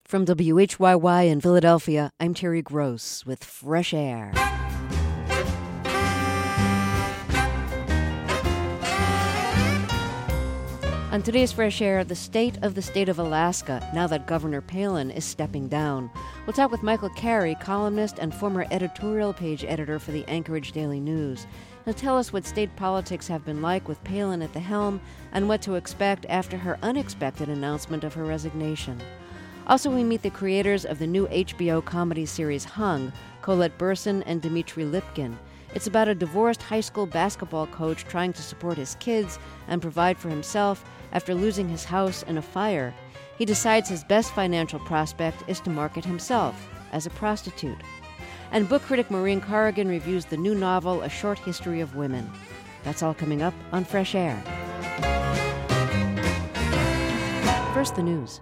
From WHYY in Philadelphia, I'm Terry Gross with Fresh Air. On today's Fresh Air, the state of Alaska, now that Governor Palin is stepping down. We'll talk with Michael Carey, columnist and former editorial page editor for the Anchorage Daily News. He'll tell us what state politics have been like with Palin at the helm and what to expect after her unexpected announcement of her resignation. Also, we meet the creators of the new HBO comedy series Hung, Colette Burson and Dmitry Lipkin. It's about a divorced high school basketball coach trying to support his kids and provide for himself after losing his house in a fire. He decides his best financial prospect is to market himself as a prostitute. And book critic Maureen Corrigan reviews the new novel, A Short History of Women. That's all coming up on Fresh Air. First, the news.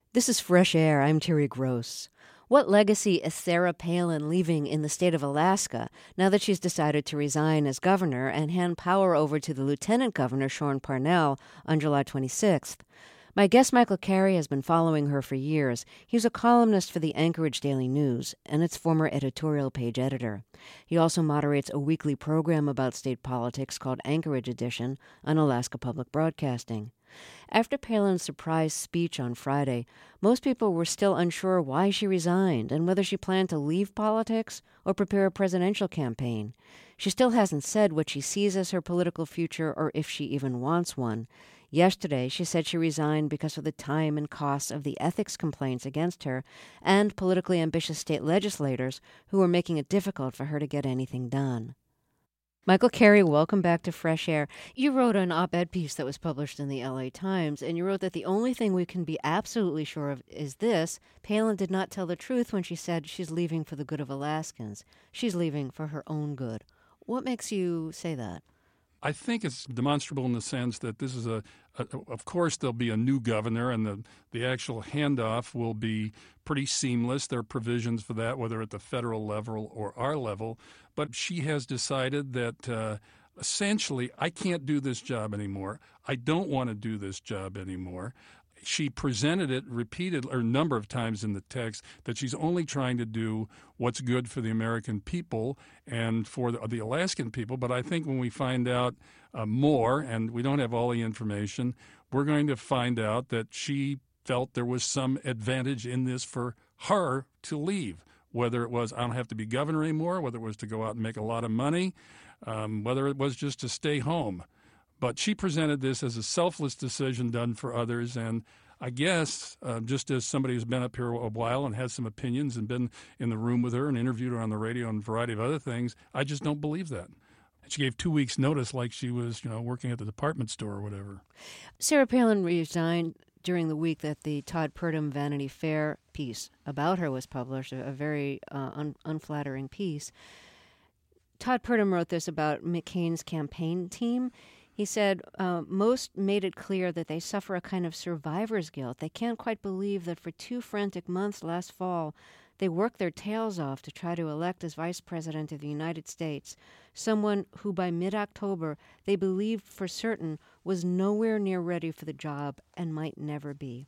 This is Fresh Air. I'm Terry Gross. What legacy is Sarah Palin leaving in the state of Alaska now that she's decided to resign as governor and hand power over to the Lieutenant Governor, Sean Parnell, on July 26th? My guest, Michael Carey, has been following her for years. He's a columnist for the Anchorage Daily News and its former editorial page editor. He also moderates a weekly program about state politics called Anchorage Edition on Alaska Public Broadcasting. After Palin's surprise speech on Friday, most people were still unsure why she resigned and whether she planned to leave politics or prepare a presidential campaign. She still hasn't said what she sees as her political future or if she even wants one. Yesterday, she said she resigned because of the time and costs of the ethics complaints against her and politically ambitious state legislators who were making it difficult for her to get anything done. Michael Carey, welcome back to Fresh Air. You wrote an op-ed piece that was published in the LA Times, and you wrote that the only thing we can be absolutely sure of is this: Palin did not tell the truth when she said she's leaving for the good of Alaskans. She's leaving for her own good. What makes you say that? I think it's demonstrable in the sense that this is of course, there'll be a new governor, and the actual handoff will be pretty seamless. There are provisions for that, whether at the federal level or our level. But she has decided that essentially, I can't do this job anymore. I don't want to do this job anymore. She presented it a number of times in the text that she's only trying to do what's good for the American people and for the Alaskan people. But I think when we find out more, and we don't have all the information, we're going to find out that she felt there was some advantage in this for her to leave, whether it was I don't have to be governor anymore, whether it was to go out and make a lot of money, whether it was just to stay home. But she presented this as a selfless decision done for others, and I guess just as somebody who's been up here a while and has some opinions and been in the room with her and interviewed her on the radio and a variety of other things, I just don't believe that. She gave 2 weeks' notice like she was, working at the department store or whatever. Sarah Palin resigned during the week that the Todd Purdom Vanity Fair piece about her was published, a very unflattering piece. Todd Purdom wrote this about McCain's campaign team. He said, most made it clear that they suffer a kind of survivor's guilt. They can't quite believe that for 2 frantic months last fall, they worked their tails off to try to elect as vice president of the United States someone who by mid-October they believed for certain was nowhere near ready for the job and might never be.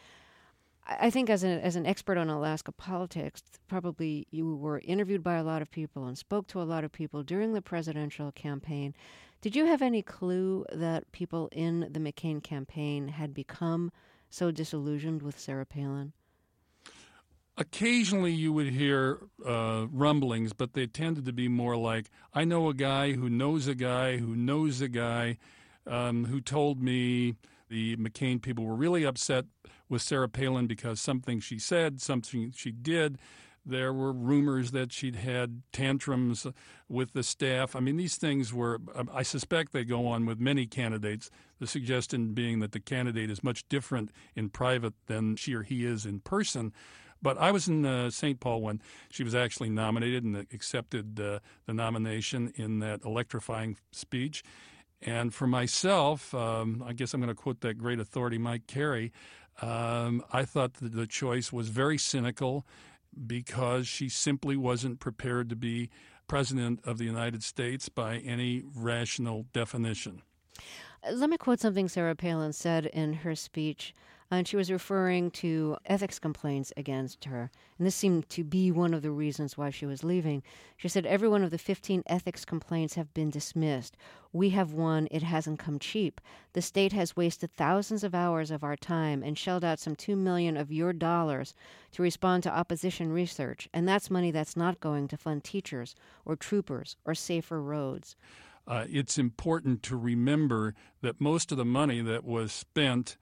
I think as an expert on Alaska politics, probably you were interviewed by a lot of people and spoke to a lot of people during the presidential campaign. Did you have any clue that people in the McCain campaign had become so disillusioned with Sarah Palin? Occasionally you would hear rumblings, but they tended to be more like, I know a guy who knows a guy who knows a guy who told me the McCain people were really upset with Sarah Palin because something she said, something she did. There were rumors that she'd had tantrums with the staff. I mean, these things were, I suspect they go on with many candidates, the suggestion being that the candidate is much different in private than she or he is in person. But I was in St. Paul when she was actually nominated and accepted the nomination in that electrifying speech. And for myself, I guess I'm going to quote that great authority, Mike Carey, I thought that the choice was very cynical because she simply wasn't prepared to be president of the United States by any rational definition. Let me quote something Sarah Palin said in her speech. And she was referring to ethics complaints against her. And this seemed to be one of the reasons why she was leaving. She said, every one of the 15 ethics complaints have been dismissed. We have won. It hasn't come cheap. The state has wasted thousands of hours of our time and shelled out some $2 million of your dollars to respond to opposition research. And that's money that's not going to fund teachers or troopers or safer roads. It's important to remember that most of the money that was spent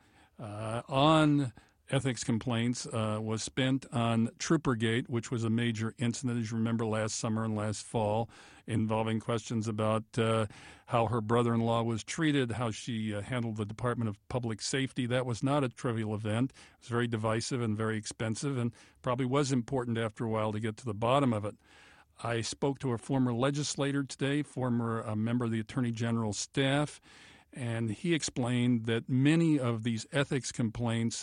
on ethics complaints was spent on Troopergate, which was a major incident, as you remember, last summer and last fall, involving questions about how her brother-in-law was treated, how she handled the Department of Public Safety. That was not a trivial event. It was very divisive and very expensive, and probably was important after a while to get to the bottom of it. I spoke to a former legislator today, former member of the Attorney General's staff, and he explained that many of these ethics complaints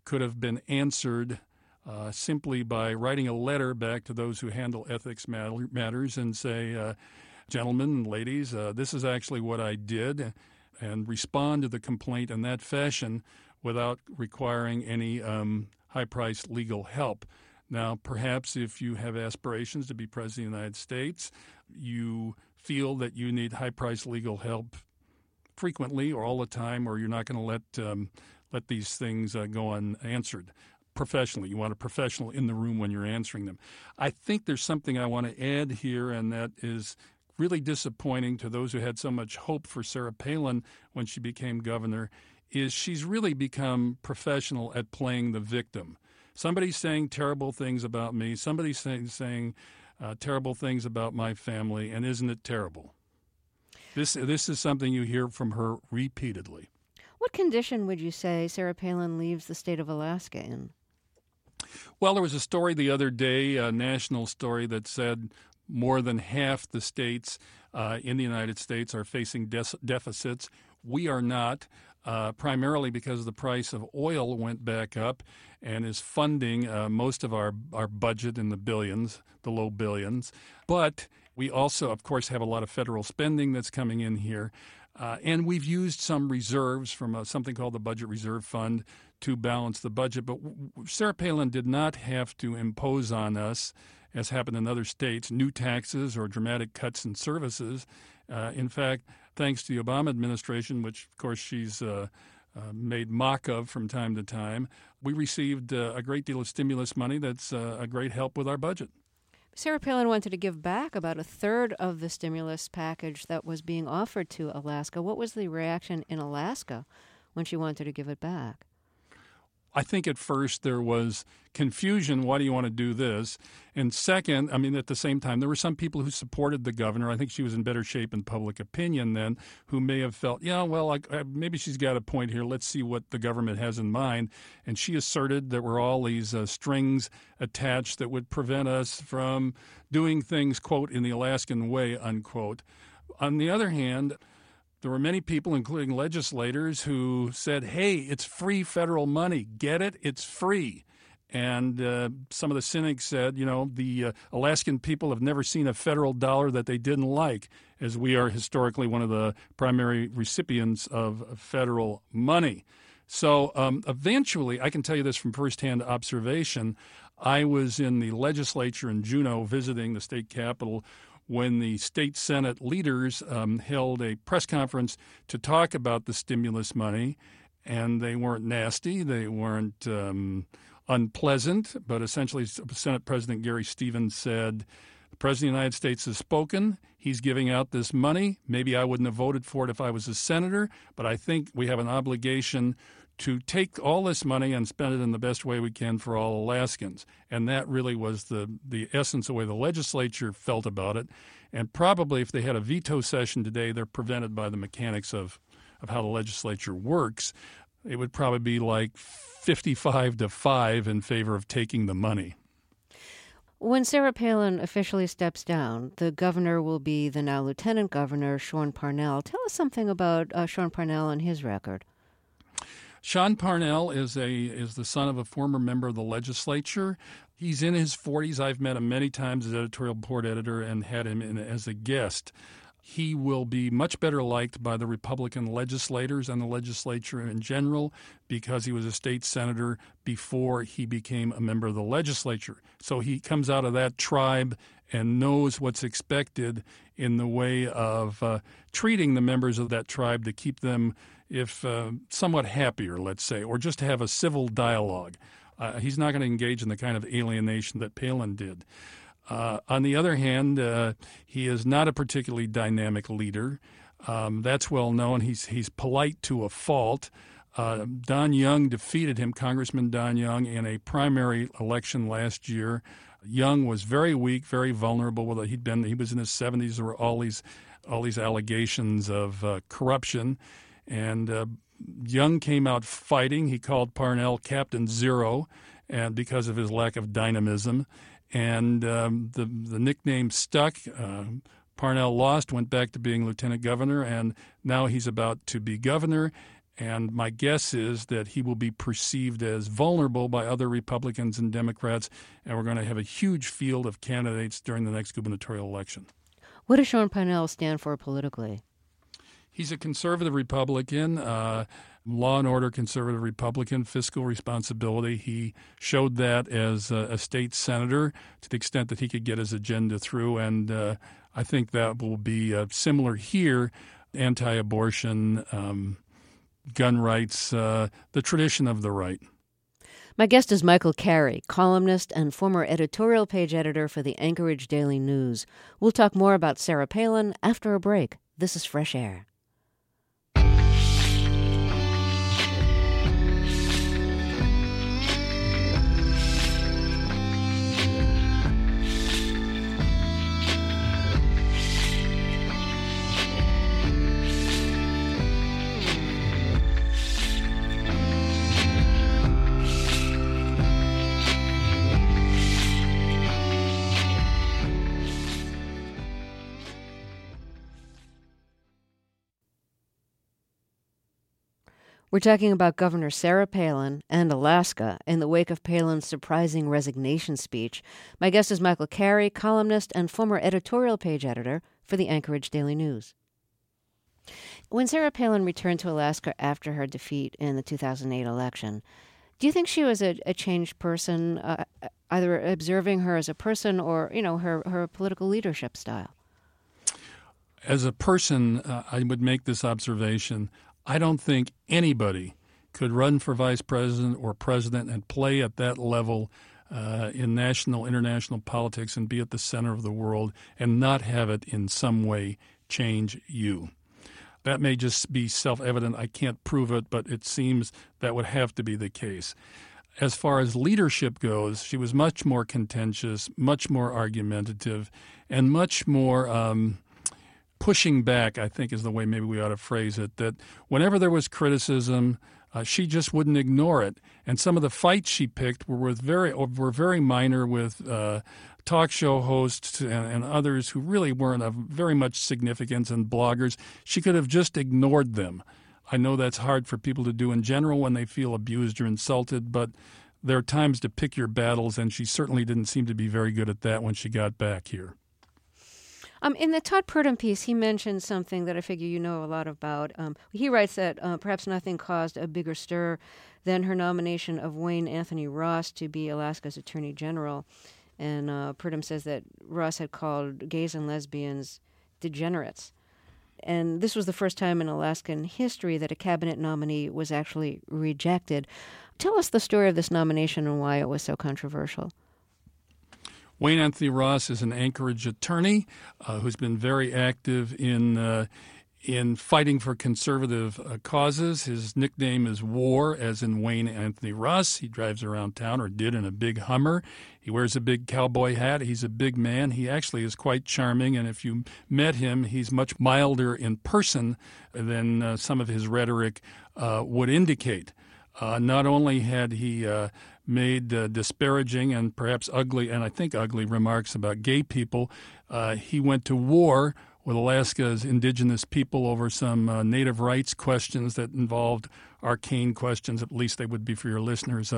could have been answered simply by writing a letter back to those who handle ethics matters and say, gentlemen and ladies, this is actually what I did, and respond to the complaint in that fashion without requiring any high-priced legal help. Now, perhaps if you have aspirations to be President of the United States, you feel that you need high-priced legal help frequently or all the time, or you're not going to let these things go unanswered. Professionally, you want a professional in the room when you're answering them. I think there's something I want to add here, and that is really disappointing to those who had so much hope for Sarah Palin when she became governor, is she's really become professional at playing the victim. Somebody's saying terrible things about me, somebody's saying terrible things about my family, and isn't it terrible? This is something you hear from her repeatedly. What condition would you say Sarah Palin leaves the state of Alaska in? Well, there was a story the other day, a national story, that said more than half the states in the United States are facing deficits. We are not, primarily because the price of oil went back up and is funding most of our budget in the billions, the low billions. But we also, of course, have a lot of federal spending that's coming in here. And we've used some reserves from something called the Budget Reserve Fund to balance the budget. But Sarah Palin did not have to impose on us, as happened in other states, new taxes or dramatic cuts in services. In fact, thanks to the Obama administration, which, of course, she's made mock of from time to time, we received a great deal of stimulus money that's a great help with our budget. Sarah Palin wanted to give back about a third of the stimulus package that was being offered to Alaska. What was the reaction in Alaska when she wanted to give it back? I think at first there was confusion. Why do you want to do this? And second, I mean, at the same time, there were some people who supported the governor. I think she was in better shape in public opinion then, who may have felt, yeah, well, maybe she's got a point here. Let's see what the government has in mind. And she asserted there were all these strings attached that would prevent us from doing things, quote, in the Alaskan way, unquote. On the other hand, there were many people, including legislators, who said, hey, it's free federal money. Get it? It's free. And some of the cynics said, you know, the Alaskan people have never seen a federal dollar that they didn't like, as we are historically one of the primary recipients of federal money. So eventually, I can tell you this from firsthand observation, I was in the legislature in Juneau visiting the state capitol when the state Senate leaders held a press conference to talk about the stimulus money, and they weren't nasty, they weren't unpleasant, but essentially Senate President Gary Stevens said, the President of the United States has spoken, he's giving out this money, maybe I wouldn't have voted for it if I was a senator, but I think we have an obligation to take all this money and spend it in the best way we can for all Alaskans. And that really was the essence of the way the legislature felt about it. And probably if they had a veto session today, they're prevented by the mechanics of how the legislature works. It would probably be like 55-5 in favor of taking the money. When Sarah Palin officially steps down, the governor will be the now Lieutenant Governor, Sean Parnell. Tell us something about Sean Parnell and his record. Sean Parnell is the son of a former member of the legislature. He's in his 40s. I've met him many times as editorial board editor and had him in as a guest. He will be much better liked by the Republican legislators and the legislature in general because he was a state senator before he became a member of the legislature. So he comes out of that tribe and knows what's expected in the way of treating the members of that tribe to keep them somewhat happier, let's say, or just to have a civil dialogue. He's not going to engage in the kind of alienation that Palin did. On the other hand, he is not a particularly dynamic leader. That's well known. He's polite to a fault. Don Young defeated him, Congressman Don Young, in a primary election last year. Young was very weak, very vulnerable. He was in his 70s. There were all these allegations of corruption. And Young came out fighting. He called Parnell Captain Zero, and because of his lack of dynamism. And the nickname stuck. Parnell lost, went back to being lieutenant governor, and now he's about to be governor. And my guess is that he will be perceived as vulnerable by other Republicans and Democrats, and we're going to have a huge field of candidates during the next gubernatorial election. What does Sean Parnell stand for politically? He's a conservative Republican, law and order conservative Republican, fiscal responsibility. He showed that as a state senator to the extent that he could get his agenda through, and I think that will be similar here, anti-abortion, gun rights, the tradition of the right. My guest is Michael Carey, columnist and former editorial page editor for the Anchorage Daily News. We'll talk more about Sarah Palin after a break. This is Fresh Air. We're talking about Governor Sarah Palin and Alaska in the wake of Palin's surprising resignation speech. My guest is Michael Carey, columnist and former editorial page editor for the Anchorage Daily News. When Sarah Palin returned to Alaska after her defeat in the 2008 election, do you think she was a changed person, either observing her as a person or, her political leadership style? As a person, I would make this observation. I don't think anybody could run for vice president or president and play at that level in national, international politics and be at the center of the world and not have it in some way change you. That may just be self-evident. I can't prove it, but it seems that would have to be the case. As far as leadership goes, she was much more contentious, much more argumentative, and much more pushing back, I think is the way maybe we ought to phrase it, that whenever there was criticism, she just wouldn't ignore it. And some of the fights she picked were very minor with talk show hosts and others who really weren't of very much significance, and bloggers. She could have just ignored them. I know that's hard for people to do in general when they feel abused or insulted, but there are times to pick your battles, and she certainly didn't seem to be very good at that when she got back here. In the Todd Purdom piece, he mentioned something that I figure you know a lot about. He writes that perhaps nothing caused a bigger stir than her nomination of Wayne Anthony Ross to be Alaska's Attorney General. And Purdom says that Ross had called gays and lesbians degenerates. And this was the first time in Alaskan history that a cabinet nominee was actually rejected. Tell us the story of this nomination and why it was so controversial. Wayne Anthony Ross is an Anchorage attorney who's been very active in fighting for conservative causes. His nickname is War, as in Wayne Anthony Ross. He drives around town, or did, in a big Hummer. He wears a big cowboy hat. He's a big man. He actually is quite charming, and if you met him, he's much milder in person than some of his rhetoric would indicate. Not only had he made disparaging and perhaps ugly, and I think ugly, remarks about gay people, he went to war with Alaska's indigenous people over some native rights questions that involved arcane questions, at least they would be for your listeners,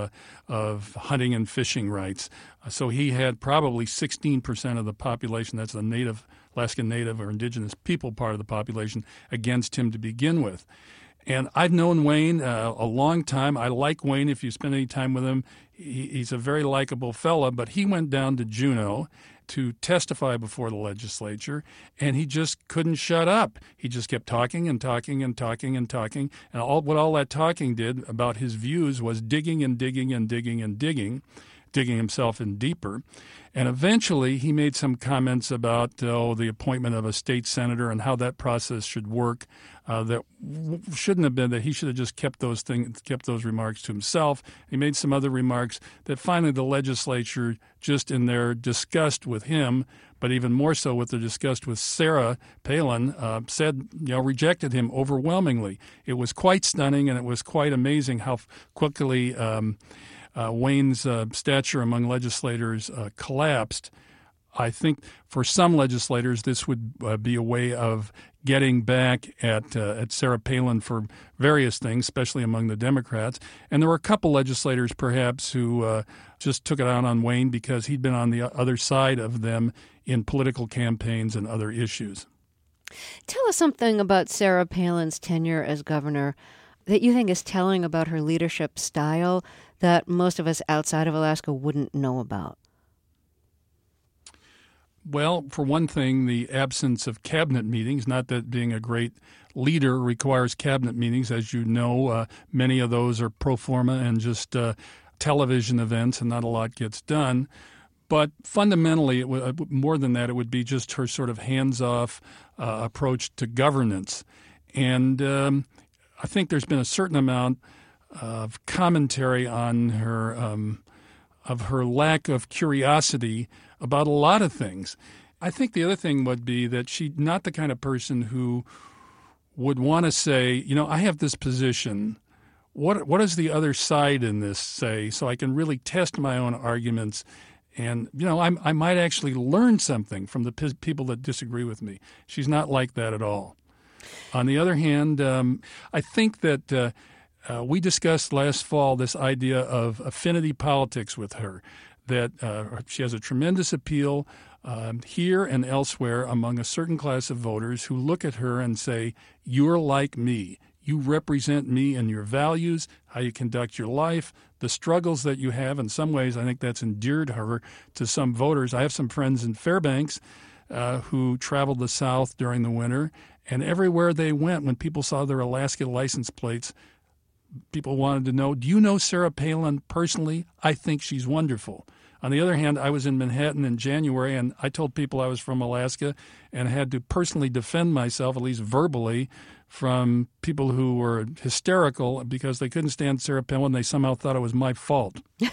of hunting and fishing rights. So he had probably 16% of the population, that's the native, Alaskan Native or indigenous people part of the population, against him to begin with. And I've known Wayne a long time. I like Wayne if you spend any time with him. He's a very likable fella, but he went down to Juneau to testify before the legislature, and he just couldn't shut up. He just kept talking and talking and talking and talking, and what all that talking did about his views was digging and digging and digging and digging himself in deeper. And eventually he made some comments about the appointment of a state senator and how that process should work. That shouldn't have been, that he should have just kept those remarks to himself. He made some other remarks that finally the legislature, just in their disgust with him, but even more so with their disgust with Sarah Palin, rejected him overwhelmingly. It was quite stunning, and it was quite amazing how quickly Wayne's stature among legislators collapsed. I think for some legislators, this would be a way of getting back at Sarah Palin for various things, especially among the Democrats. And there were a couple legislators, perhaps, who just took it out on Wayne because he'd been on the other side of them in political campaigns and other issues. Tell us something about Sarah Palin's tenure as governor that you think is telling about her leadership style that most of us outside of Alaska wouldn't know about. Well, for one thing, the absence of cabinet meetings, not that being a great leader requires cabinet meetings. As you know, many of those are pro forma and just television events, and not a lot gets done. But fundamentally, more than that, it would be just her sort of hands-off approach to governance. And I think there's been a certain amount of commentary on her of her lack of curiosity about a lot of things. I think the other thing would be that she's not the kind of person who would want to say, you know, I have this position. What does the other side in this say, so I can really test my own arguments, and you know, I might actually learn something from the people that disagree with me. She's not like that at all. On the other hand, I think that we discussed last fall this idea of affinity politics with her, that she has a tremendous appeal here and elsewhere among a certain class of voters who look at her and say, you're like me. You represent me in your values, how you conduct your life, the struggles that you have. In some ways, I think that's endeared her to some voters. I have some friends in Fairbanks who traveled the South during the winter, and everywhere they went, when people saw their Alaska license plates, people wanted to know, do you know Sarah Palin personally? I think she's wonderful. On the other hand, I was in Manhattan in January, and I told people I was from Alaska and had to personally defend myself, at least verbally, from people who were hysterical because they couldn't stand Sarah Palin. They somehow thought it was my fault. Do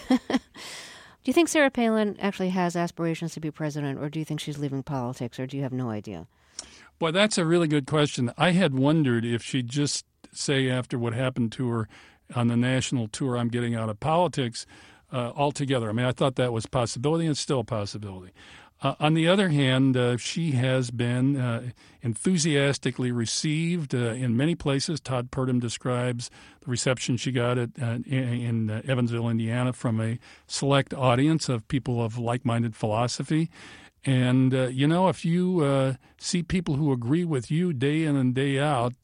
you think Sarah Palin actually has aspirations to be president, or do you think she's leaving politics, or do you have no idea? Boy, that's a really good question. I had wondered if she'd just say after what happened to her on the national tour, I'm getting out of politics altogether. I mean, I thought that was a possibility, and it's still a possibility. On the other hand, she has been enthusiastically received in many places. Todd Purdom describes the reception she got in Evansville, Indiana, from a select audience of people of like-minded philosophy. And, you know, if you see people who agree with you day in and day out,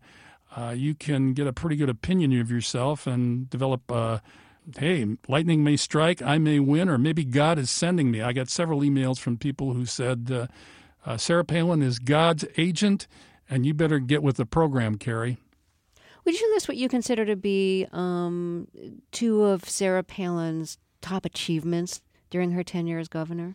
you can get a pretty good opinion of yourself and develop hey, lightning may strike, I may win, or maybe God is sending me. I got several emails from people who said, Sarah Palin is God's agent, and you better get with the program, Carrie. Would you list what you consider to be two of Sarah Palin's top achievements during her tenure as governor?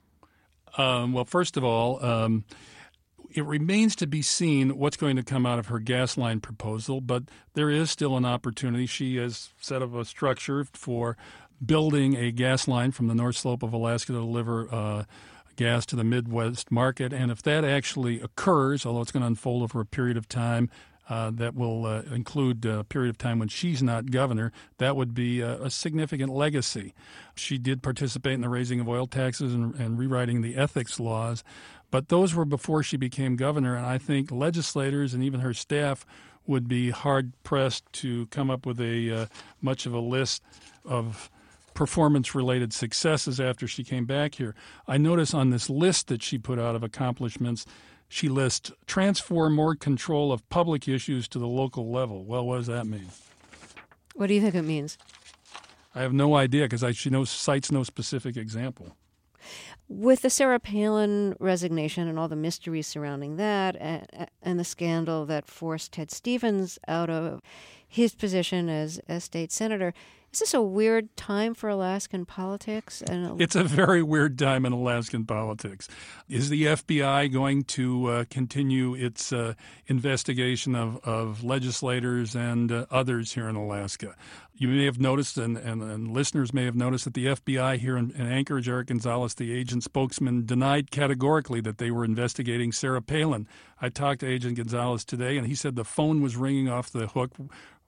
Well, first of all, it remains to be seen what's going to come out of her gas line proposal, but there is still an opportunity. She has set up a structure for building a gas line from the North Slope of Alaska to deliver gas to the Midwest market. And if that actually occurs, although it's going to unfold over a period of time, that will include a period of time when she's not governor, that would be a significant legacy. She did participate in the raising of oil taxes and rewriting the ethics laws, but those were before she became governor, and I think legislators and even her staff would be hard-pressed to come up with a much of a list of performance-related successes after she came back here. I notice on this list that she put out of accomplishments, she lists transfer more control of public issues to the local level. Well, what does that mean? What do you think it means? I have no idea because she cites no specific example. With the Sarah Palin resignation and all the mysteries surrounding that and the scandal that forced Ted Stevens out of his position as state senator, is this a weird time for Alaskan politics? It's a very weird time in Alaskan politics. Is the FBI going to continue its investigation of legislators and others here in Alaska? You may have noticed, and listeners may have noticed, that the FBI here in Anchorage, Eric Gonzalez, the agent spokesman, denied categorically that they were investigating Sarah Palin. I talked to Agent Gonzalez today, and he said the phone was ringing off the hook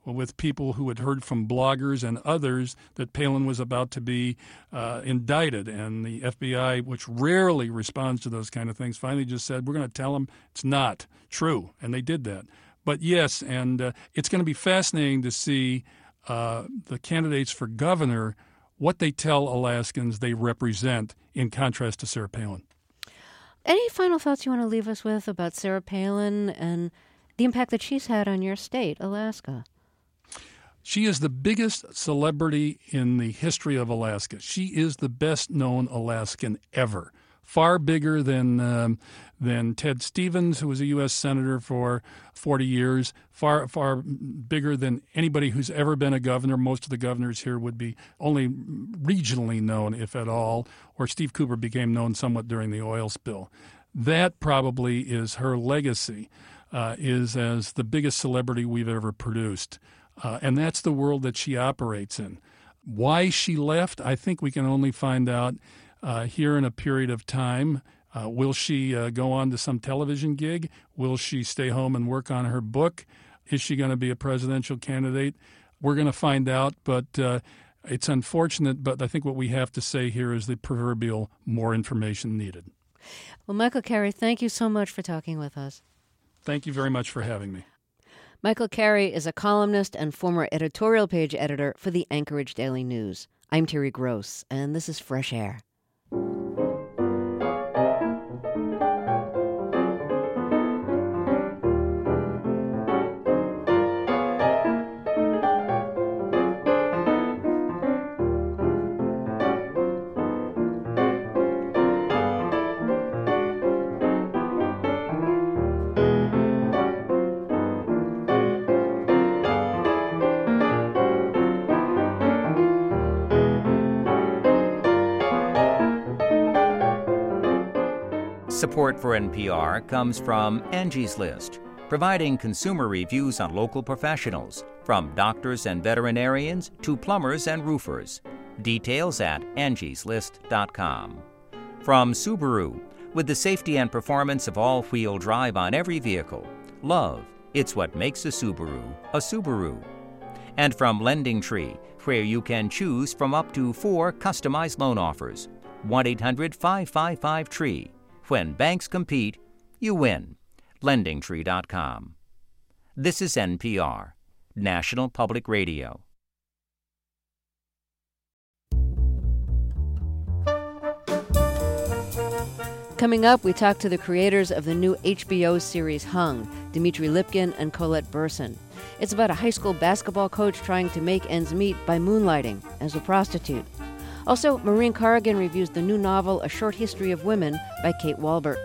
with people who had heard from bloggers and others that Palin was about to be indicted. And the FBI, which rarely responds to those kind of things, finally just said, we're going to tell them it's not true. And they did that. But yes, and it's going to be fascinating to see the candidates for governor, what they tell Alaskans they represent in contrast to Sarah Palin. Any final thoughts you want to leave us with about Sarah Palin and the impact that she's had on your state, Alaska? She is the biggest celebrity in the history of Alaska. She is the best-known Alaskan ever. Far bigger than Ted Stevens, who was a U.S. Senator for 40 years, far bigger than anybody who's ever been a governor. Most of the governors here would be only regionally known, if at all, or Steve Cooper became known somewhat during the oil spill. That probably is her legacy, is as the biggest celebrity we've ever produced. And that's the world that she operates in. Why she left, I think we can only find out here in a period of time. Will she go on to some television gig? Will she stay home and work on her book? Is she going to be a presidential candidate? We're going to find out, but it's unfortunate. But I think what we have to say here is the proverbial more information needed. Well, Michael Carey, thank you so much for talking with us. Thank you very much for having me. Michael Carey is a columnist and former editorial page editor for the Anchorage Daily News. I'm Terry Gross, and this is Fresh Air. Support for NPR comes from Angie's List, providing consumer reviews on local professionals, from doctors and veterinarians to plumbers and roofers. Details at angieslist.com. From Subaru, with the safety and performance of all-wheel drive on every vehicle. Love, it's what makes a Subaru a Subaru. And from Lending Tree, where you can choose from up to 4 customized loan offers. 1-800-555-TREE. When banks compete, you win. LendingTree.com. This is NPR, National Public Radio. Coming up, we talk to the creators of the new HBO series Hung, Dimitri Lipkin and Colette Burson. It's about a high school basketball coach trying to make ends meet by moonlighting as a prostitute. Also, Maureen Corrigan reviews the new novel A Short History of Women by Kate Walbert.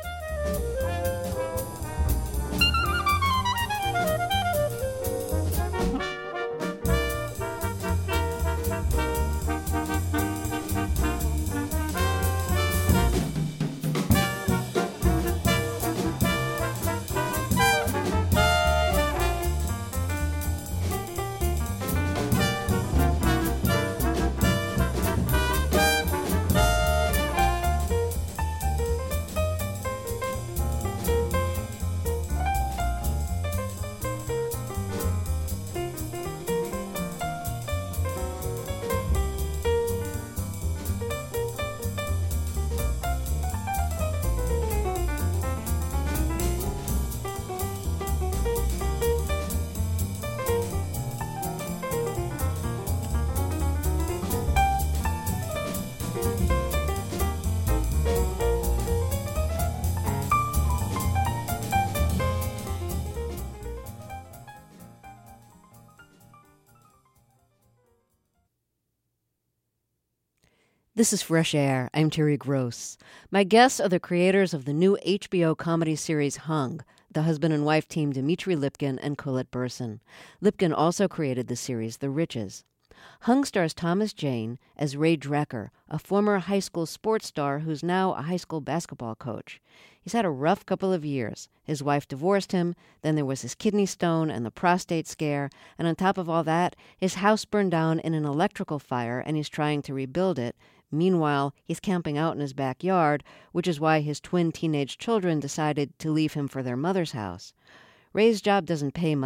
This is Fresh Air. I'm Terry Gross. My guests are the creators of the new HBO comedy series Hung, the husband and wife team Dimitri Lipkin and Colette Burson. Lipkin also created the series The Riches. Hung stars Thomas Jane as Ray Drecker, a former high school sports star who's now a high school basketball coach. He's had a rough couple of years. His wife divorced him, then there was his kidney stone and the prostate scare, and on top of all that, his house burned down in an electrical fire and he's trying to rebuild it. Meanwhile, he's camping out in his backyard, which is why his twin teenage children decided to leave him for their mother's house. Ray's job doesn't pay much,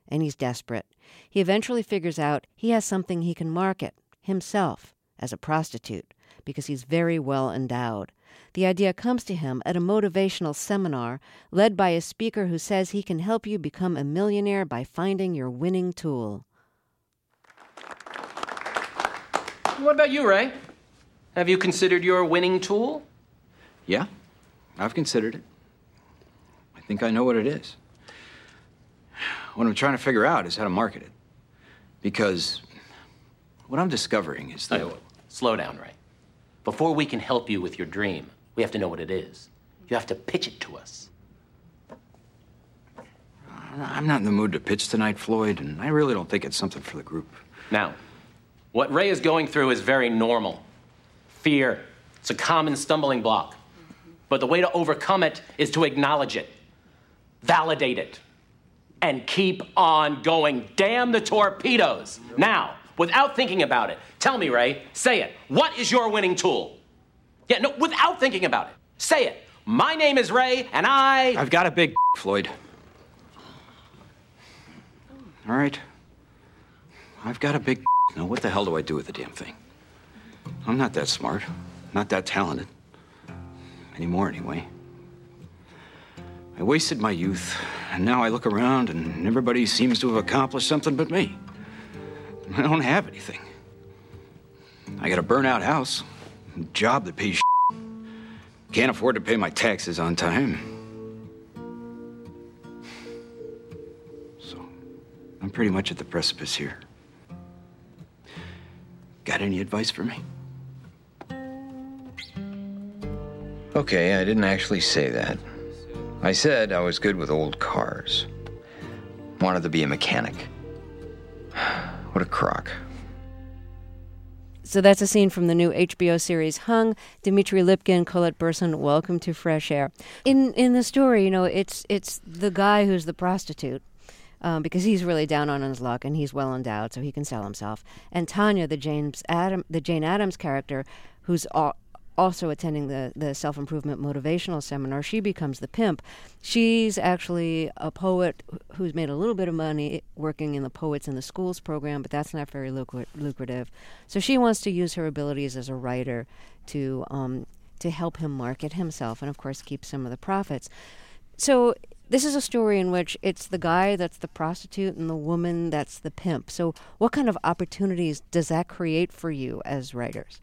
and he's desperate. He eventually figures out he has something he can market, himself, as a prostitute, because he's very well endowed. The idea comes to him at a motivational seminar led by a speaker who says he can help you become a millionaire by finding your winning tool. What about you, Ray? Have you considered your winning tool? Yeah, I've considered it. I think I know what it is. What I'm trying to figure out is how to market it. Because what I'm discovering is that... Slow down, Ray. Before we can help you with your dream, we have to know what it is. You have to pitch it to us. I'm not in the mood to pitch tonight, Floyd, and I really don't think it's something for the group. Now, what Ray is going through is very normal. Fear. It's a common stumbling block. But the way to overcome it is to acknowledge it, validate it, and keep on going. Damn the torpedoes. Now, without thinking about it, tell me, Ray, say it. What is your winning tool? Yeah, no, without thinking about it. Say it. My name is Ray, and I've got a big Floyd. All right. I've got a big Now, what the hell do I do with the damn thing? I'm not that smart. Not that talented. Anymore, anyway. I wasted my youth, and now I look around and everybody seems to have accomplished something but me. I don't have anything. I got a burnt-out house, a job that pays can't afford to pay my taxes on time. So, I'm pretty much at the precipice here. Got any advice for me? Okay, I didn't actually say that. I said I was good with old cars. Wanted to be a mechanic. What a crock. So that's a scene from the new HBO series Hung. Dmitry Lipkin, Colette Burson, welcome to Fresh Air. In the story, you know, it's the guy who's the prostitute, because he's really down on his luck and he's well endowed, so he can sell himself. And Tanya, the Jane Addams character, who's also attending the self-improvement motivational seminar, she becomes the pimp. She's actually a poet who's made a little bit of money working in the Poets in the Schools program, but that's not very lucrative. So she wants to use her abilities as a writer to help him market himself and, of course, keep some of the profits. So this is a story in which it's the guy that's the prostitute and the woman that's the pimp. So what kind of opportunities does that create for you as writers?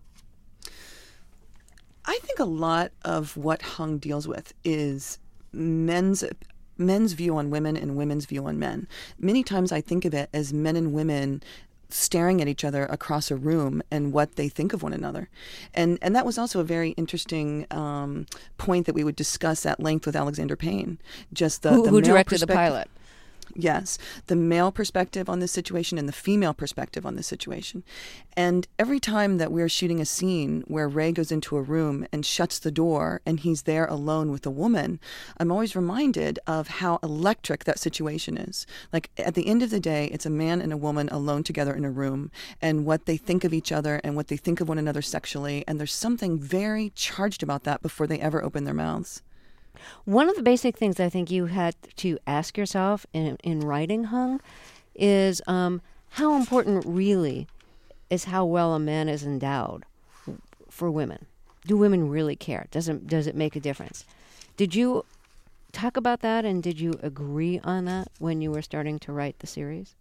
I think a lot of what Hung deals with is men's view on women and women's view on men. Many times I think of it as men and women staring at each other across a room and what they think of one another. And that was also a very interesting point that we would discuss at length with Alexander Payne. Just who directed the pilot. Yes, the male perspective on this situation and the female perspective on this situation. And every time that we're shooting a scene where Ray goes into a room and shuts the door and he's there alone with a woman, I'm always reminded of how electric that situation is. Like, at the end of the day, it's a man and a woman alone together in a room, and what they think of each other and what they think of one another sexually, and there's something very charged about that before they ever open their mouths. One of the basic things I think you had to ask yourself in writing Hung is how important really is how well a man is endowed for women. Do women really care? Does it make a difference? Did you talk about that, and did you agree on that when you were starting to write the series?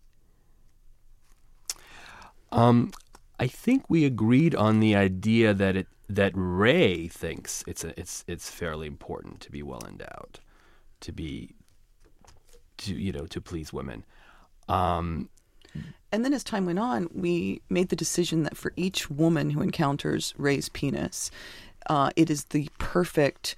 I think we agreed on the idea that Ray thinks it's fairly important to be well endowed, to please women. And then as time went on, we made the decision that for each woman who encounters Ray's penis, it is the perfect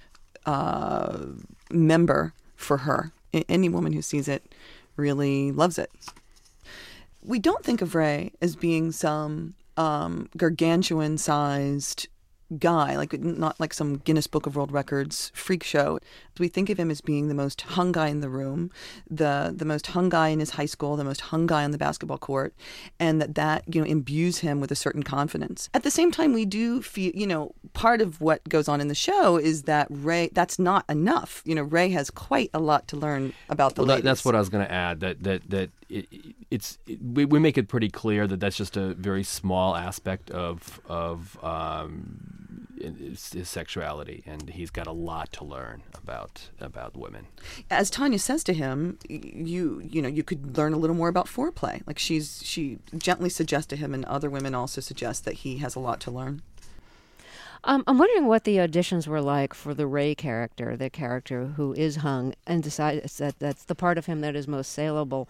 member for her. Any woman who sees it really loves it. We don't think of Ray as being some gargantuan-sized guy, like not like some Guinness Book of World Records freak show. We think of him as being the most hung guy in the room, the most hung guy in his high school, the most hung guy on the basketball court, and that imbues him with a certain confidence. At the same time, we do feel, part of what goes on in the show is that Ray, that's not enough. Ray has quite a lot to learn about the ladies. That's what I was going to add, that we make it pretty clear that that's just a very small aspect of his sexuality, and he's got a lot to learn about women. As Tanya says to him, you could learn a little more about foreplay. Like she gently suggests to him, and other women also suggest that he has a lot to learn. I'm wondering what the auditions were like for the Ray character, the character who is hung and decides that that's the part of him that is most saleable.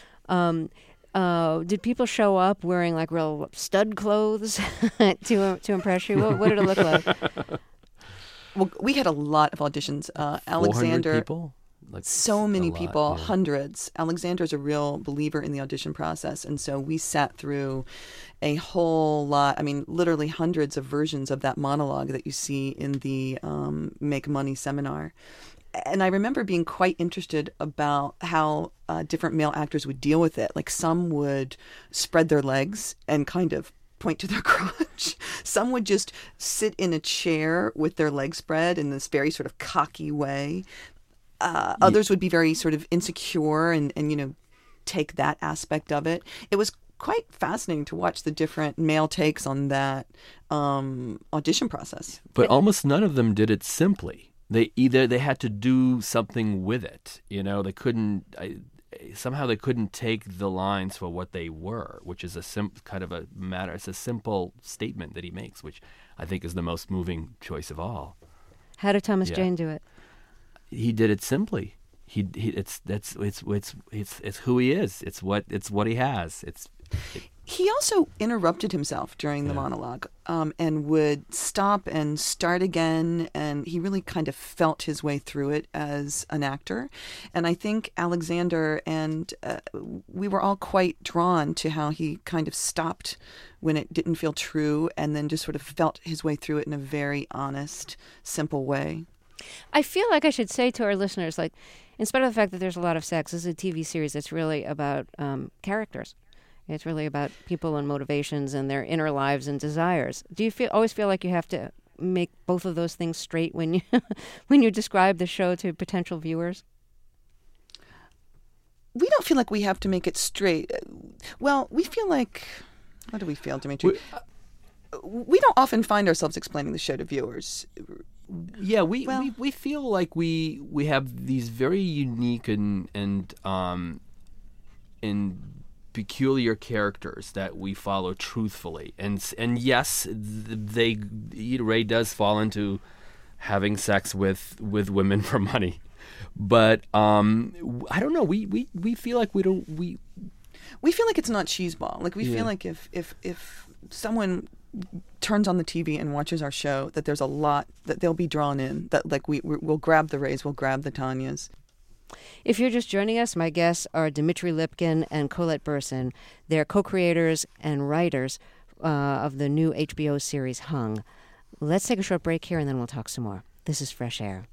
Did people show up wearing like real stud clothes to impress you? What did it look like? Well, we had a lot of auditions. Alexander, 400 people? Like so many lot, people, yeah. Hundreds. Alexander's a real believer in the audition process, and so we sat through a whole lot. I mean, literally hundreds of versions of that monologue that you see in the Make Money seminar. And I remember being quite interested about how different male actors would deal with it. Like some would spread their legs and kind of point to their crotch. Some would just sit in a chair with their legs spread in this very sort of cocky way. Others would be very sort of insecure and take that aspect of it. It was quite fascinating to watch the different male takes on that audition process. But almost none of them did it simply. They had to do something with it. They couldn't. Somehow they couldn't take the lines for what they were, which is kind of a matter. It's a simple statement that he makes, which I think is the most moving choice of all. How did Thomas Jane do it? He did it simply. It's who he is. It's what he has. He also interrupted himself during the monologue and would stop and start again, and he really kind of felt his way through it as an actor. And I think Alexander and we were all quite drawn to how he kind of stopped when it didn't feel true and then just sort of felt his way through it in a very honest, simple way. I feel like I should say to our listeners, like, in spite of the fact that there's a lot of sex, this is a TV series that's really about characters. It's really about people and motivations and their inner lives and desires. Do you always feel like you have to make both of those things straight when you when you describe the show to potential viewers? We don't feel like we have to make it straight. Well, we feel like... How do we feel, Dimitri? We don't often find ourselves explaining the show to viewers. Yeah, we feel like we have these very unique and peculiar characters that we follow truthfully, and yes, Ray does fall into having sex with women for money, but I don't know. We feel like we feel like it's not cheeseball. Like we feel like if someone turns on the TV and watches our show, that there's a lot that they'll be drawn in. That like we'll grab the Rays, we'll grab the Tanyas. If you're just joining us, my guests are Dimitri Lipkin and Colette Burson. They're co-creators and writers of the new HBO series Hung. Let's take a short break here and then we'll talk some more. This is Fresh Air.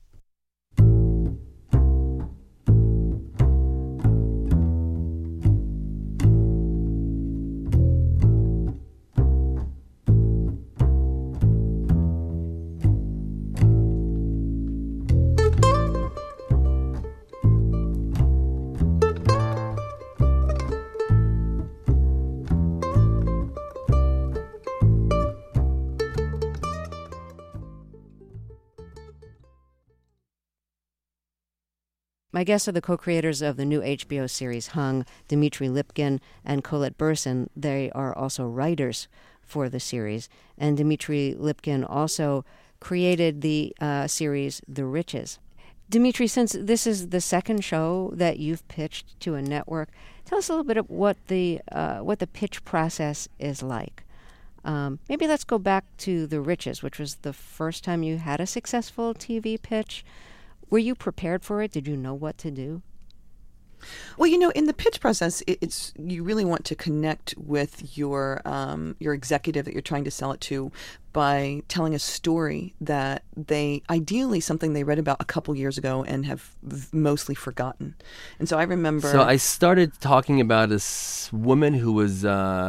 My guests are the co-creators of the new HBO series Hung, Dimitri Lipkin and Colette Burson. They are also writers for the series. And Dimitri Lipkin also created the series The Riches. Dimitri, since this is the second show that you've pitched to a network, tell us a little bit of what the pitch process is like. Maybe let's go back to The Riches, which was the first time you had a successful TV pitch. Were you prepared for it? Did you know what to do? Well, in the pitch process, it's you really want to connect with your executive that you're trying to sell it to by telling a story that ideally something they read about a couple years ago and have mostly forgotten. And so I remember. So I started talking about this woman who was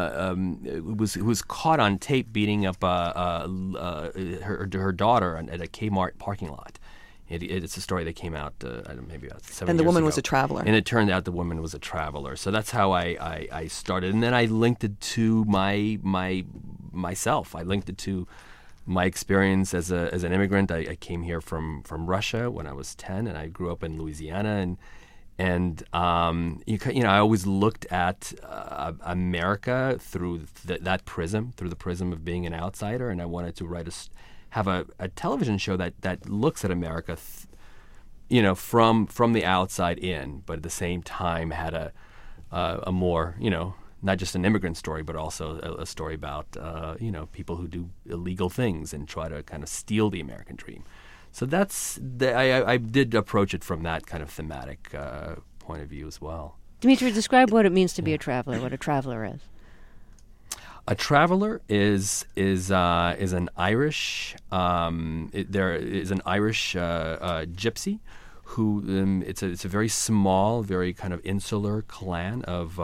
caught on tape beating up her daughter at a Kmart parking lot. It's a story that came out maybe about 7 years ago. And the woman was a traveler. And it turned out the woman was a traveler. So that's how I started. And then I linked it to myself. I linked it to my experience as an immigrant. I came here from Russia when I was 10, and I grew up in Louisiana. And I always looked at America through that prism, through the prism of being an outsider, and I wanted to have a television show that looks at America, from the outside in, but at the same time had a more, not just an immigrant story, but also a story about, people who do illegal things and try to kind of steal the American dream. So I did approach it from that kind of thematic point of view as well. Dimitri, describe what it means to be a traveler, what a traveler is. A traveler is an Irish gypsy who it's a very small, very kind of insular clan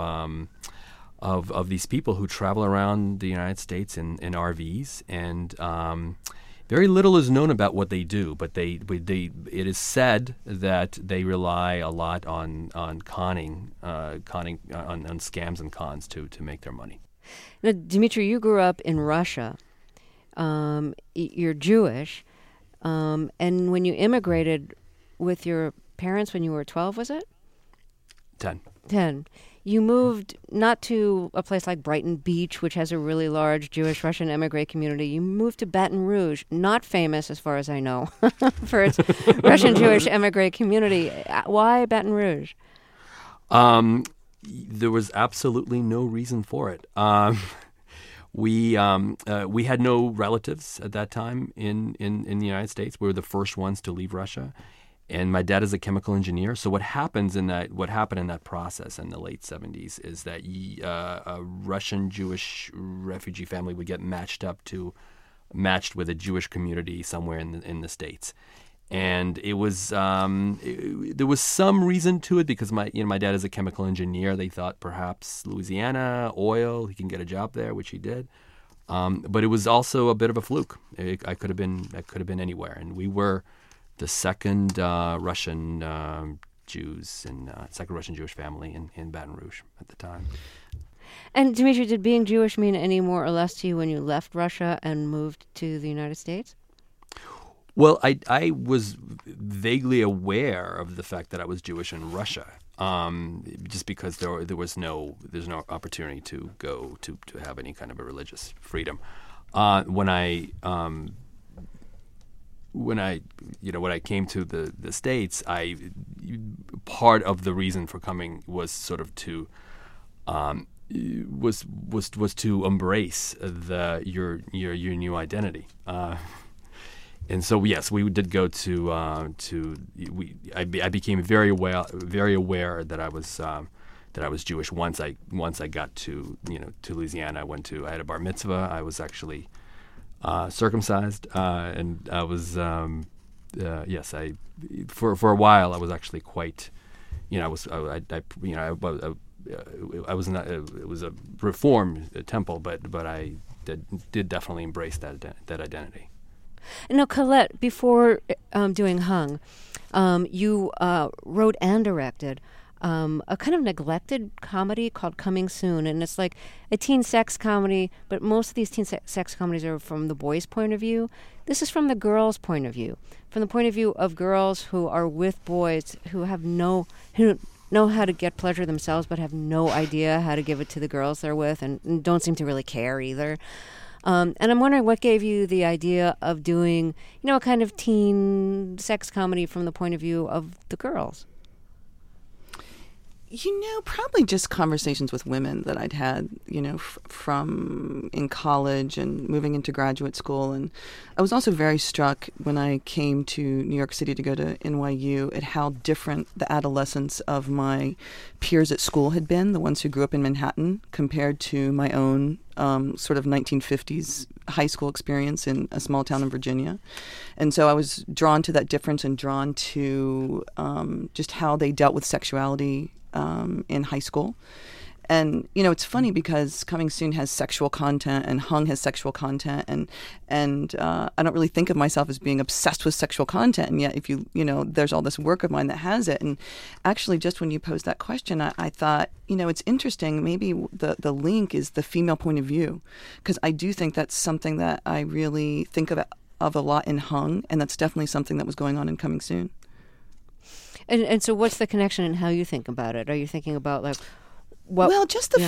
of these people who travel around the United States in RVs, and very little is known about what they do. But it is said that they rely a lot on conning on scams and cons to make their money. Now, Dimitri, you grew up in Russia. You're Jewish. And when you immigrated with your parents when you were 12, was it? 10. You moved not to a place like Brighton Beach, which has a really large Jewish Russian emigre community. You moved to Baton Rouge, not famous, as far as I know, for its Russian Jewish emigre community. Why Baton Rouge? There was absolutely no reason for it. We had no relatives at that time in the United States. We were the first ones to leave Russia, and my dad is a chemical engineer. So what happened in that process in the late 70s is that a Russian Jewish refugee family would get matched with a Jewish community somewhere in the States. And it was there was some reason to it because my dad is a chemical engineer. They thought perhaps Louisiana, oil, he can get a job there, which he did. But it was also a bit of a fluke. I could have been anywhere, and we were the second Russian Jews and second Russian Jewish family in Baton Rouge at the time. And Dimitri, did being Jewish mean any more or less to you when you left Russia and moved to the United States? Well, I was vaguely aware of the fact that I was Jewish in Russia, just because there's no opportunity to go to have any kind of a religious freedom. When I came to the States, part of the reason for coming was sort of to was to embrace your new identity. And so yes, we did go to. I became very aware that I was Jewish once I got to Louisiana. I had a bar mitzvah. I was actually circumcised, and I was yes. For a while I was actually quite. I was not. It was a reform temple, but I did definitely embrace that identity. Now, Colette, before doing Hung, you wrote and directed a kind of neglected comedy called Coming Soon. And it's like a teen sex comedy, but most of these teen sex comedies are from the boys' point of view. This is from the girls' point of view, from the point of view of girls who are with boys who know how to get pleasure themselves but have no idea how to give it to the girls they're with and don't seem to really care either. And I'm wondering what gave you the idea of doing, a kind of teen sex comedy from the point of view of the girls? Probably just conversations with women that I'd had, from in college and moving into graduate school. And I was also very struck when I came to New York City to go to NYU at how different the adolescence of my peers at school had been, the ones who grew up in Manhattan, compared to my own sort of 1950s high school experience in a small town in Virginia. And so I was drawn to that difference and drawn to just how they dealt with sexuality in high school. And, it's funny because Coming Soon has sexual content and Hung has sexual content. And I don't really think of myself as being obsessed with sexual content. And yet, if there's all this work of mine that has it. And actually, just when you posed that question, I thought, it's interesting. Maybe the link is the female point of view, because I do think that's something that I really think of a lot in Hung. And that's definitely something that was going on in Coming Soon. And so what's the connection in how you think about it? Are you thinking about just the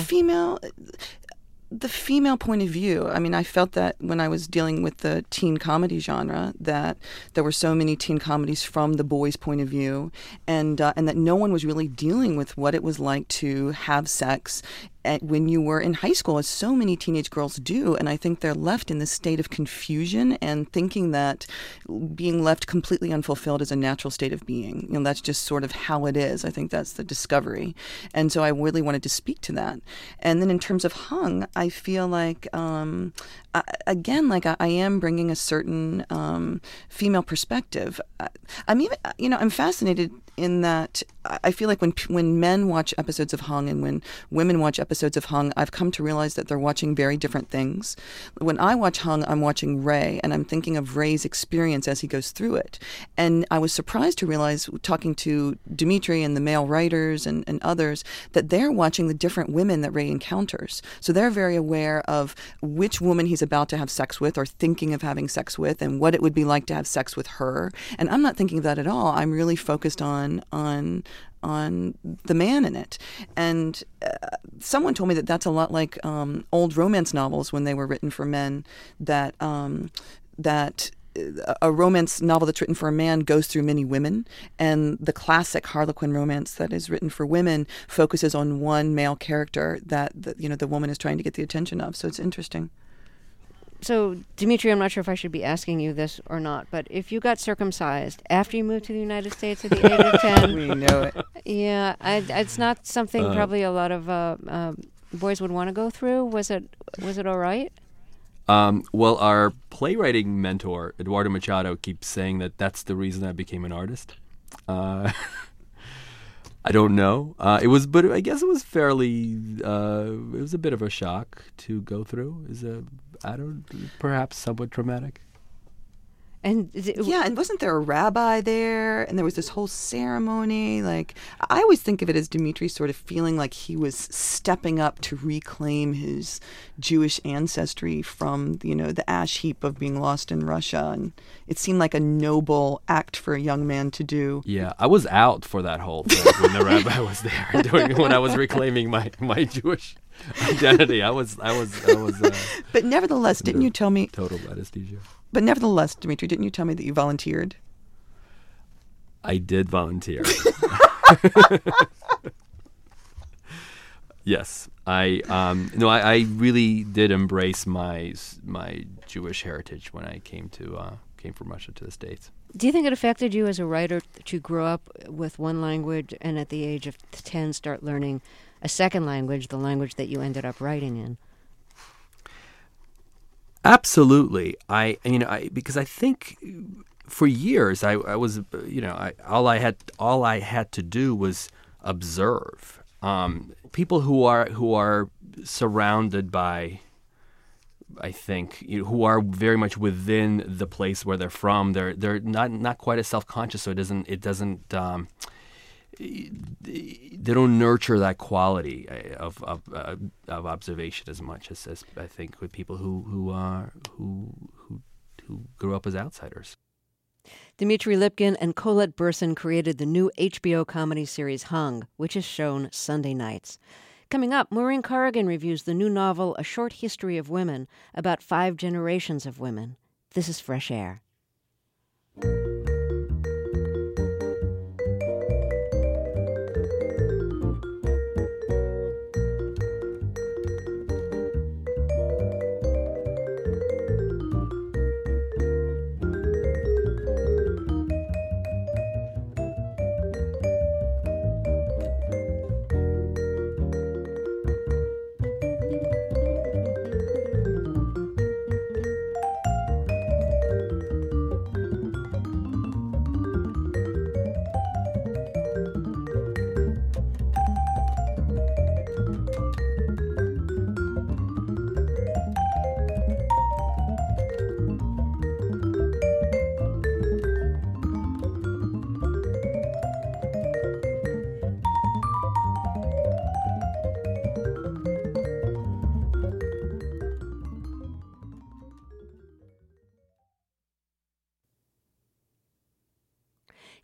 female point of view. I mean, I felt that when I was dealing with the teen comedy genre, that there were so many teen comedies from the boys' point of view, and that no one was really dealing with what it was like to have sex when you were in high school, as so many teenage girls do. And I think they're left in this state of confusion and thinking that being left completely unfulfilled is a natural state of being. That's just sort of how it is. I think that's the discovery. And so I really wanted to speak to that. And then in terms of Hung, I feel like, I am bringing a certain female perspective. I'm fascinated in that I feel like when men watch episodes of Hung and when women watch episodes of Hung, I've come to realize that they're watching very different things. When I watch Hung, I'm watching Ray, and I'm thinking of Ray's experience as he goes through it. And I was surprised to realize, talking to Dimitri and the male writers and others, that they're watching the different women that Ray encounters. So they're very aware of which woman he's about to have sex with or thinking of having sex with and what it would be like to have sex with her. And I'm not thinking of that at all. I'm really focused on the man in it. And someone told me that that's a lot like old romance novels when they were written for men, that a romance novel that's written for a man goes through many women, and the classic Harlequin romance that is written for women focuses on one male character that the woman is trying to get the attention of. So it's interesting. So, Dimitri, I'm not sure if I should be asking you this or not, but if you got circumcised after you moved to the United States at the age of 10... We know it. Yeah, it's not something probably a lot of boys would want to go through. Was it all right? Well, our playwriting mentor, Eduardo Machado, keeps saying that that's the reason I became an artist. I don't know. But I guess it was fairly. It was a bit of a shock to go through. Perhaps somewhat traumatic. And and wasn't there a rabbi there? And there was this whole ceremony. Like, I always think of it as Dimitri sort of feeling like he was stepping up to reclaim his Jewish ancestry from, the ash heap of being lost in Russia. And it seemed like a noble act for a young man to do. Yeah, I was out for that whole thing when the rabbi was there, when I was reclaiming my Jewish identity. I was. But nevertheless, didn't you tell me? Total anesthesia. But nevertheless, Dimitri, didn't you tell me that you volunteered? I did volunteer. Yes, I really did embrace my Jewish heritage when I came from Russia to the States. Do you think it affected you as a writer to grow up with one language and at the age of 10 start learning a second language, the language that you ended up writing in? Absolutely. Because I think for years I was, all I had to do was observe. People who are surrounded by, I think, who are very much within the place where they're from. They're not quite as self-conscious, so they don't nurture that quality of observation as much as I think with people who grew up as outsiders. Dimitri Lipkin and Colette Burson created the new HBO comedy series Hung, which is shown Sunday nights. Coming up, Maureen Corrigan reviews the new novel A Short History of Women, about 5 generations of women. This is Fresh Air.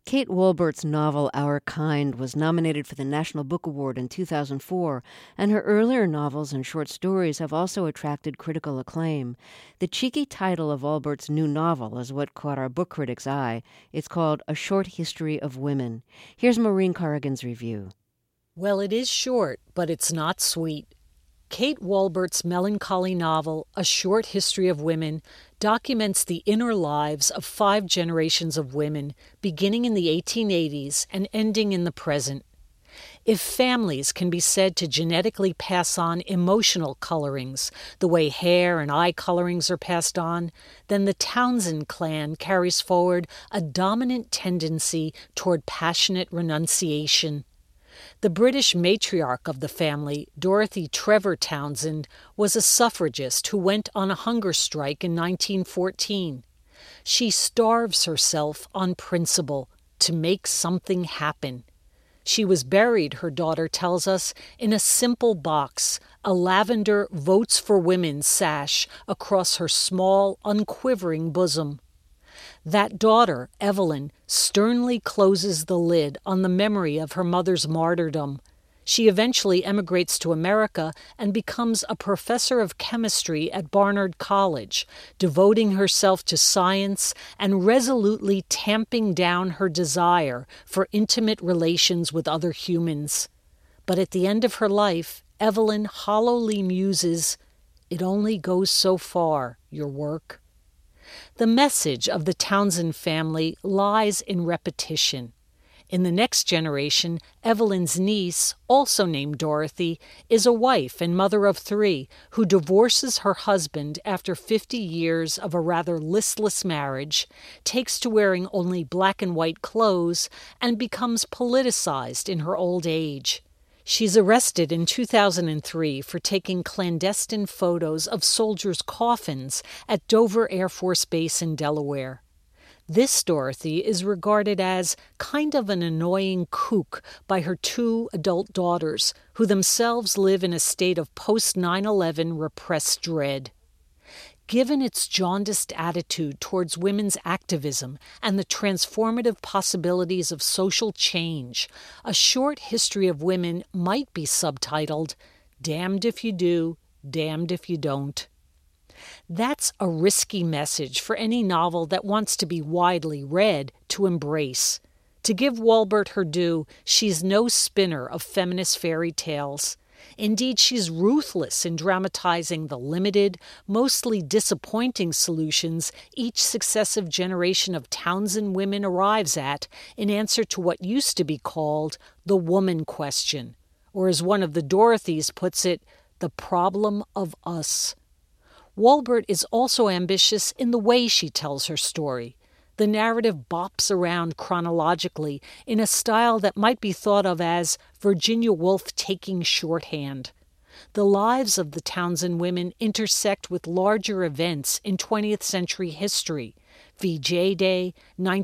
Kate Walbert's novel Our Kind was nominated for the National Book Award in 2004, and her earlier novels and short stories have also attracted critical acclaim. The cheeky title of Walbert's new novel is what caught our book critic's eye. It's called A Short History of Women. Here's Maureen Corrigan's review. Well, it is short, but it's not sweet. Kate Walbert's melancholy novel, A Short History of Women, documents the inner lives of 5 generations of women, beginning in the 1880s and ending in the present. If families can be said to genetically pass on emotional colorings, the way hair and eye colorings are passed on, then the Townsend clan carries forward a dominant tendency toward passionate renunciation. The British matriarch of the family, Dorothy Trevor Townsend, was a suffragist who went on a hunger strike in 1914. She starves herself on principle to make something happen. She was buried, her daughter tells us, in a simple box, a lavender Votes for Women sash across her small, unquivering bosom. That daughter, Evelyn, sternly closes the lid on the memory of her mother's martyrdom. She eventually emigrates to America and becomes a professor of chemistry at Barnard College, devoting herself to science and resolutely tamping down her desire for intimate relations with other humans. But at the end of her life, Evelyn hollowly muses, "It only goes so far, your work." The message of the Townsend family lies in repetition. In the next generation, Evelyn's niece, also named Dorothy, is a wife and mother of 3 who divorces her husband after 50 years of a rather listless marriage, takes to wearing only black and white clothes, and becomes politicized in her old age. She's arrested in 2003 for taking clandestine photos of soldiers' coffins at Dover Air Force Base in Delaware. This Dorothy is regarded as kind of an annoying kook by her 2 adult daughters, who themselves live in a state of post-9/11 repressed dread. Given its jaundiced attitude towards women's activism and the transformative possibilities of social change, A Short History of Women might be subtitled, "Damned if you do, damned if you don't." That's a risky message for any novel that wants to be widely read to embrace. To give Walbert her due, she's no spinner of feminist fairy tales. Indeed, she's ruthless in dramatizing the limited, mostly disappointing solutions each successive generation of Townsend women arrives at in answer to what used to be called the woman question, or as one of the Dorothys puts it, the problem of us. Walbert is also ambitious in the way she tells her story. The narrative bops around chronologically in a style that might be thought of as Virginia Woolf taking shorthand. The lives of the Townsend women intersect with larger events in 20th century history. VJ Day,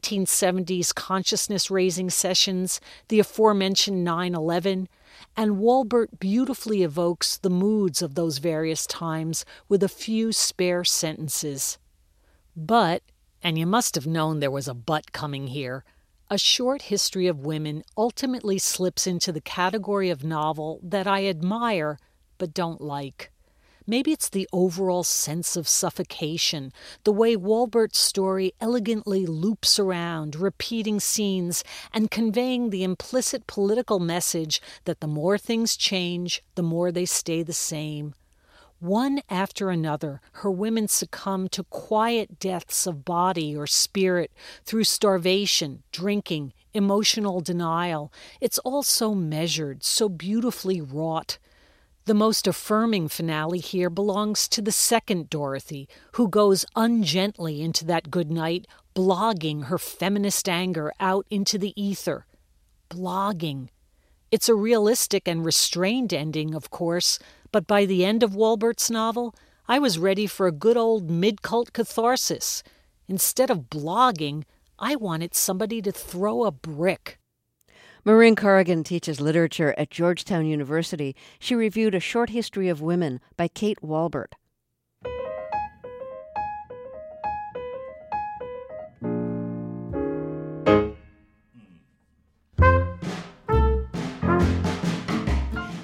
1970s consciousness-raising sessions, the aforementioned 9/11, and Walbert beautifully evokes the moods of those various times with a few spare sentences. But, and you must have known there was a but coming here, A Short History of Women ultimately slips into the category of novel that I admire but don't like. Maybe it's the overall sense of suffocation, the way Walbert's story elegantly loops around, repeating scenes and conveying the implicit political message that the more things change, the more they stay the same. One after another, her women succumb to quiet deaths of body or spirit through starvation, drinking, emotional denial. It's all so measured, so beautifully wrought. The most affirming finale here belongs to the second Dorothy, who goes ungently into that good night, blogging her feminist anger out into the ether. Blogging. It's a realistic and restrained ending, of course, but by the end of Walbert's novel, I was ready for a good old mid-cult catharsis. Instead of blogging, I wanted somebody to throw a brick. Maureen Corrigan teaches literature at Georgetown University. She reviewed A Short History of Women by Kate Walbert.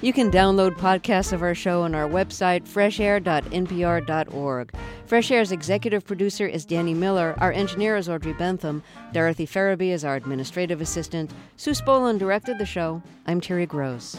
You can download podcasts of our show on our website, freshair.npr.org. Fresh Air's executive producer is Danny Miller. Our engineer is Audrey Bentham. Dorothy Farabee is our administrative assistant. Sue Spolin directed the show. I'm Terry Gross.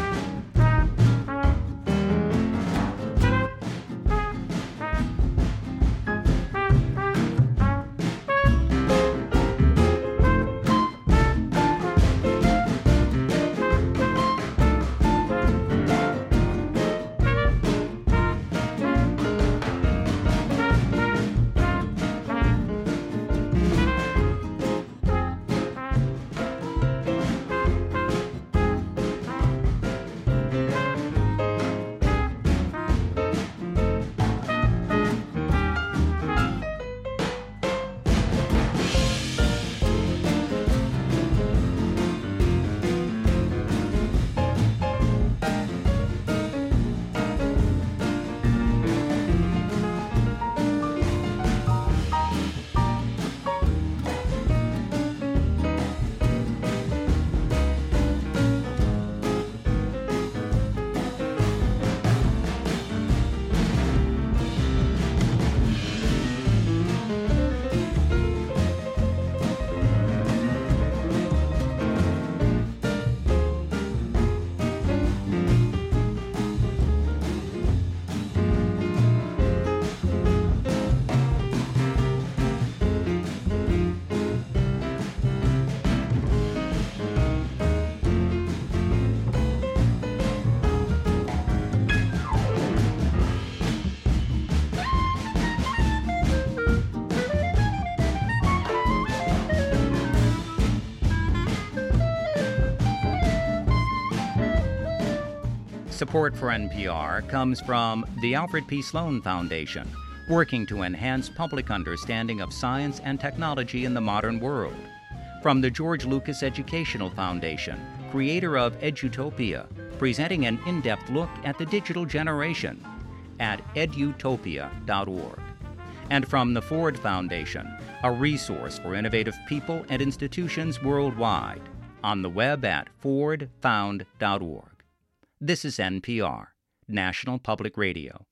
Support for NPR comes from the Alfred P. Sloan Foundation, working to enhance public understanding of science and technology in the modern world. From the George Lucas Educational Foundation, creator of Edutopia, presenting an in-depth look at the digital generation at edutopia.org. And from the Ford Foundation, a resource for innovative people and institutions worldwide, on the web at fordfound.org. This is NPR, National Public Radio.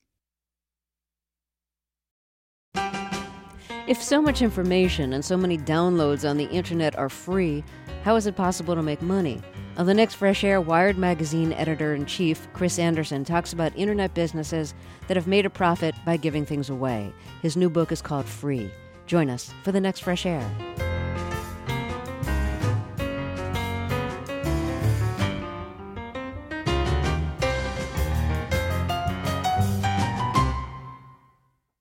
If so much information and so many downloads on the internet are free, how is it possible to make money? On the next Fresh Air, Wired magazine editor-in-chief Chris Anderson talks about internet businesses that have made a profit by giving things away. His new book is called Free. Join us for the next Fresh Air.